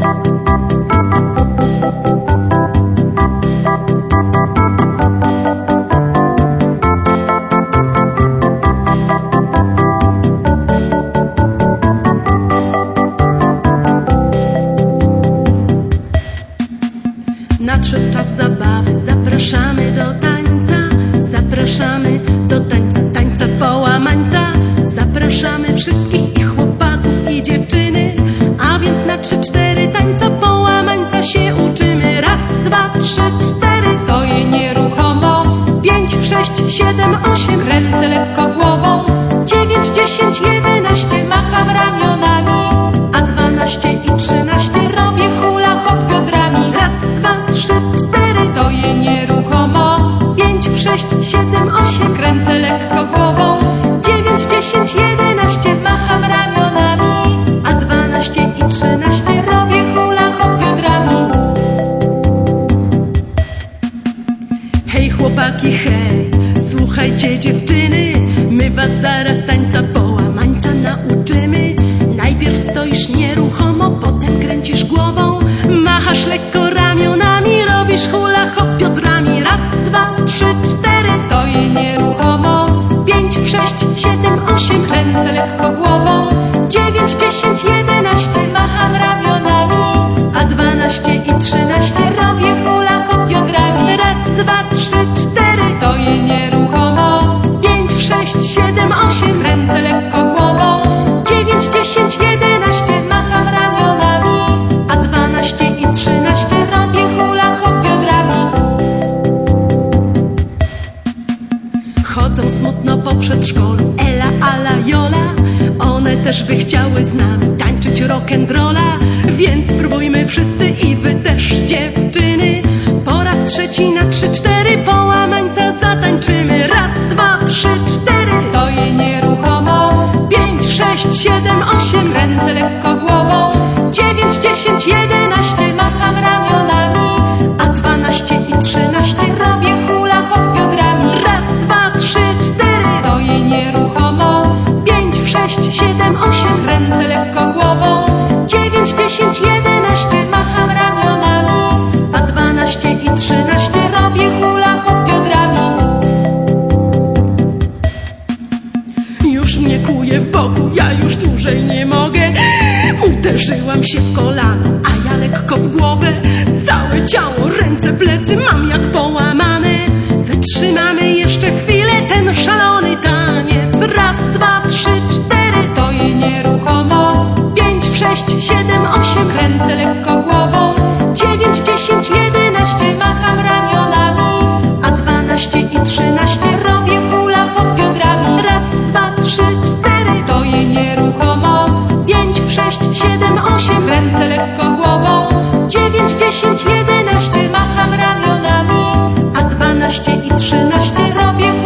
Nadszedł czas zabawy, zapraszamy do tańca, zapraszamy do tańca, tańca połamańca. Zapraszamy wszystkich i chłopaków i dziewczyny, a więc na 3-4 tańca połamańca się uczymy. Raz, 2, 3, 4. Stoję nieruchomo. 5, 6, 7, 8. Kręcę lekko głową. 9, 10, 11. Macham ramionami. A 12 i 13. Robię hula hop biodrami. Raz, 2, 3, 4. Stoję nieruchomo. 5, 6, 7, 8. Kręcę lekko głową. 9, 10, 11. Macham ramionami. A 12 i 13. Robię hula hop biodrami. Hej chłopaki, hej, słuchajcie dziewczyny, my was zaraz tańca połamańca nauczymy. Najpierw stoisz nieruchomo, potem kręcisz głową, machasz lekko ramionami, robisz hula hop biodrami. Raz, 2, 3, 4. Stoję nieruchomo. 5, 6, 7, 8. Kręcę lekko głową. 9, 10, 11. Macham ramionami. A 12 i 13. Robię hula hop biodrami. Raz, 2, 3, 4. Stoję nieruchomo. 5, 6, 7, 8. Kręcę lekko głową. 9, 10, 11. Macham ramionami. A 12 i 13. Robię hula hop biodrami. Chodzą smutno po przedszkolu Ela, Ala, Jola. One też by chciały z nami tańczyć rock'n'rolla, więc spróbujmy wszyscy i wy też dziewczyny. Po raz trzeci na 3-4 połamańca zatańczymy. Raz, 2, 3, 4. Stoję nieruchomo. 5, 6, 7, 8. Kręcę lekko głową. 9, 10, 11. Macham ramionami. A 12 i 13. Robię hula hop biodrami. Raz, 2, 3, 4. Stoję nieruchomo. 5, 6, 7, 8. Kręcę lekko głową. 9, 10, 11. Macham ramionami. A 12 i 13. Robię hula hop biodrami. Już mnie kuje w boku, ja już dłużej nie mogę. Uderzyłam się w kolano, a ja lekko w głowę. Całe ciało, ręce, plecy mam jak połamane. Wytrzymamy jeszcze chwilę ten szalony taniec. Raz, 2, 3, 4. Stoję nieruchomo. 5, 6, 7, 8. Kręcę lekko głową. 9, 10, 11. Macham ramionami. A 12 i 13. Robię hula hop biodrami. Raz, 2, 3, 4. Stoję nieruchomo. 5, 6, 7, 8. Kręcę lekko głową. 9, 10, 11. Macham ramionami. A 12 i 13. Robię